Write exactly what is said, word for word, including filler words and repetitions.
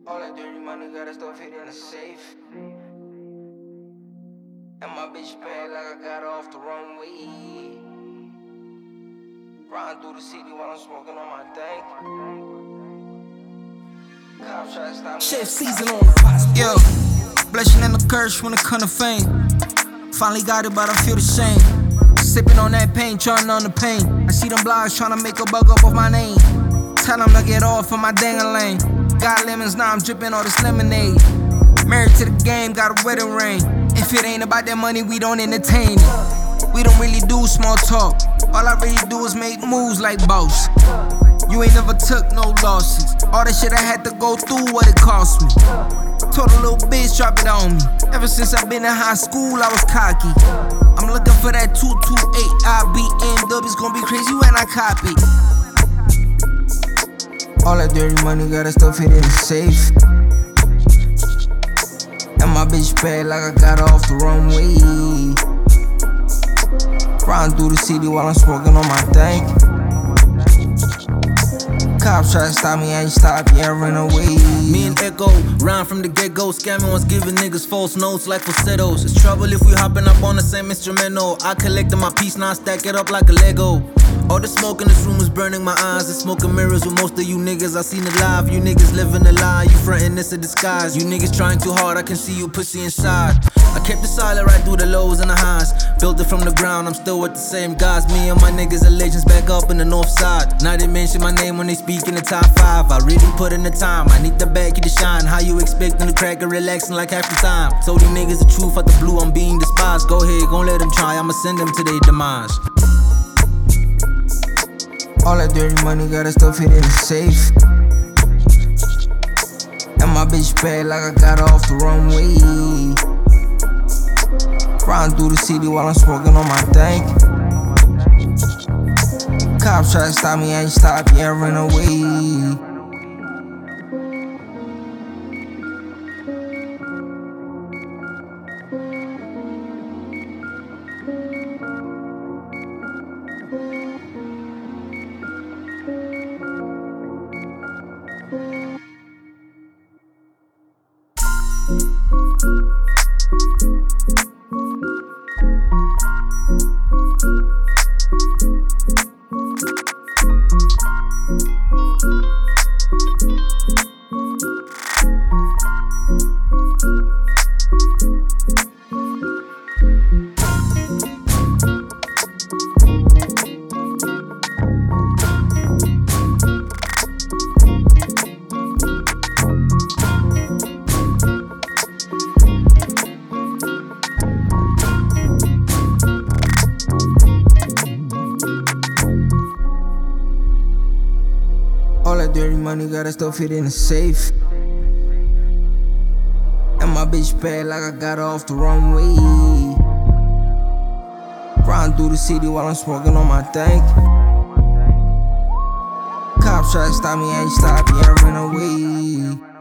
All that dirty money, got that stuff hid in the safe. And my bitch bad like I got her off the runway. Riding through the city while I'm smoking on my thing. Cops try to stop me. Chef season on the pot. Yo, blessing and the curse when it come to fame. Finally got it, but I feel the shame. Sipping on that pain, charting on the pain. I see them blogs trying to make a bug up of my name. Tell them to get off of my dang-a-lane. Got lemons, now I'm dripping all this lemonade. Married to the game, got a wedding ring. If it ain't about that money, we don't entertain it. We don't really do small talk. All I really do is make moves like boss. You ain't never took no losses. All the shit I had to go through, what it cost me. Told a little bitch, drop it on me. Ever since I been in high school, I was cocky. I'm looking for that two two eight I B M W. It's gonna be crazy when I copy. All that dirty money, got that stuff hid in the safe. And my bitch bad like I got her off the runway. Riding through the city while I'm smoking on my thing. Cops try to stop me, I ain't stop, yeah, I ran away. Me and Echo, rhyme from the get-go. Scamming was giving niggas false notes like falsettos. It's trouble if we hopping up on the same instrumental. I collected my piece, now I stack it up like a Lego. All the smoke in this room is burning my eyes. It's smoking mirrors with most of you niggas. I seen it live. You niggas living a lie. You frontin' this a disguise. You niggas trying too hard. I can see you pussy inside. I kept it silent right through the lows and the highs. Built it from the ground. I'm still with the same guys. Me and my niggas are legends back up in the north side. Now they mention my name when they speak in the top five. I really put in the time. I need the back of the shine. How you expecting to crack and relaxing like half the time? Told you niggas the truth out the blue. I'm being despised. Go ahead, gon' let them try. I'ma send them to their demise. All that dirty money, got that stuff hid in the safe. And my bitch bad like I got her off the runway. Riding through the city while I'm smoking on my thing. Cops try to stop me, I ain't stop, yeah, I ran away. All that dirty money, got that stuff hid in the safe. And my bitch bad like I got her off the runway. Riding through the city while I'm smoking on my thing. Cops try to stop me, I ain't stop, yeah, I ran away.